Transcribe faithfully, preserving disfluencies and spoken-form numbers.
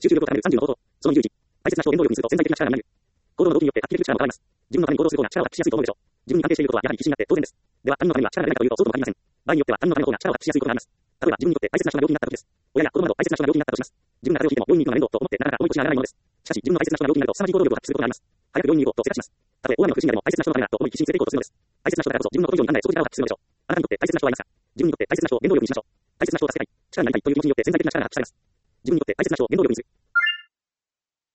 集中力を高めるさんじゅうの方法。そのにじゅういち。大切な人を原動力にすると潜在的な力が生まれる。行動の動機によって発揮できる力も変わります。自分のために行動する方が力を発揮しやすいと思うでしょう。自分に関係していることはやはり自信があって当然です。では、他人のためには力がないかというとそうとも限りません。場合によっては他人のための方が力を発揮しやすいことがあります。例えば自分にとって大切な人が病気になった時です。親や子供など大切な人が病気になったとします。自分が風邪をひいても病院に行くのが面倒と思ってなかなか重い腰が上がらないものです。しかし自分の大切な人が病気になると凄まじい行動力を発揮することがあります。早く病院に行こうとせかします。たとえ大雨の苦しみでも大切な人のためだと思い必死に連れて行こうとするのです。大切な人だからこそ自分のこと以上に何らそう力を発揮するのでしょう。あなたにとって大切な人はいますか？自分にとって大切な人を原動力にしましょう。大切な人を助けたい、力になりたいという気持ちによって潜在的な力が発揮されます。自分にとって大切な人を原動力にする。